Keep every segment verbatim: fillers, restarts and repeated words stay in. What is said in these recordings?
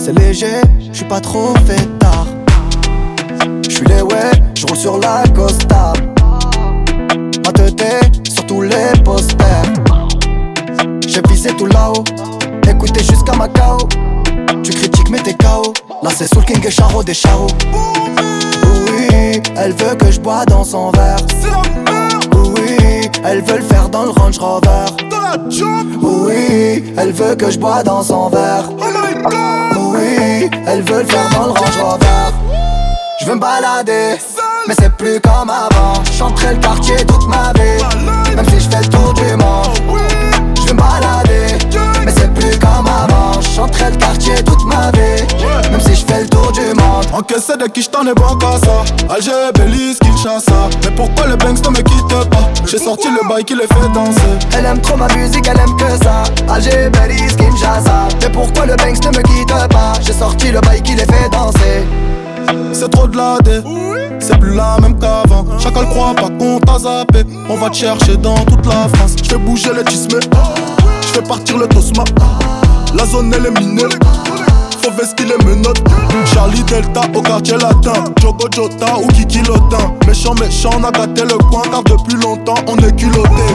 c'est léger, j'suis pas trop fêtard. J'suis les ouais, j'roule sur la Costa. Ma teuté sur tous les posters. J'ai visé tout là-haut, écoutez jusqu'à Macao. Tu critiques mais t'es K O. Là c'est Soul King et Charo des Charo. Oui, elle veut que je bois dans son verre. Oui, elle veut le faire dans le Range Rover. Oui, elle veut que je bois dans son verre. Oui, elle veut le faire dans le Range Rover. Je veux me balader, mais c'est plus comme avant. J'chanterai le quartier toute ma vie, même si je fais le tour du monde. Je veux me balader, mais c'est plus comme avant. J'chanterai le quartier toute ma vie, même si je fais le tour du monde. Encaissé de qui j't'en ai bon qu'à ça. Alger, Belize, Kinshasa. Mais pourquoi le Banks ne me quitte pas? J'ai sorti le bail qui les fait danser. Elle aime trop ma musique, elle aime que ça. Alger, Belize, Kinshasa. Mais pourquoi le Banks ne me quitte pas? J'ai sorti le bail qui les fait danser. C'est trop de la dé, c'est plus la même qu'avant. Chacun le croit pas qu'on t'a zappé. On va te chercher dans toute la France. J'fais bouger les tismes, j'fais partir le tosma. La zone elle est minée, faut vestir les menottes. Charlie Delta au quartier latin, Jogo Jota ou Kiki Lotin. Méchant méchant on a gâté le coin car depuis longtemps on est culotté.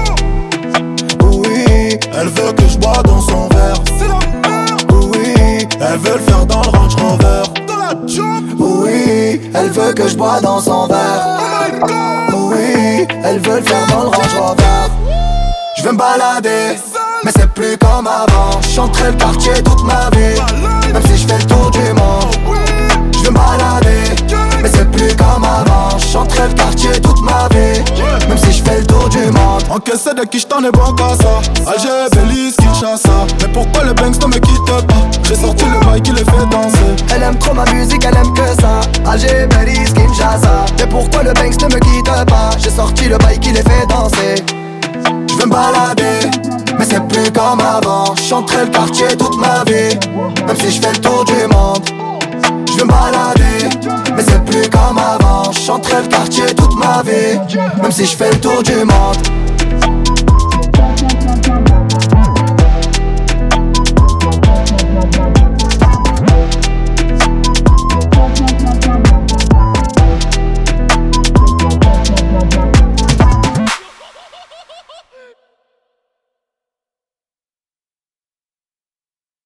Oui, elle veut que je bois dans son verre. Oui, elle veut le faire dans le Range Rover. Oui, elle veut que je bois dans son verre. Oui, elle veut le faire dans le Range Rover. Je veux me balader, mais c'est plus comme avant. J'chanterai le quartier toute ma vie, même si je fais le tour du monde. Je veux me balader, mais c'est plus comme avant. J'chanterai le quartier toute ma vie, même si je fais le tour du monde. Encaissé de qui j't'en ai bon qu'à ça. Alger, Belize, Kinshasa. Mais pourquoi le Banks ne me quitte pas? J'ai sorti le bail qui les fait danser. Elle aime trop ma musique, elle aime que ça. Alger, Belize, Kinshasa. Mais pourquoi le Banks ne me quitte pas? J'ai sorti le bail qui les fait danser. Je veux me balader, mais c'est plus comme avant. J'chanterai le quartier toute ma vie, même si je fais le tour du monde. Je veux me balader, mais c'est plus comme avant. J'chanterai le quartier toute ma vie, même si je fais le tour du monde.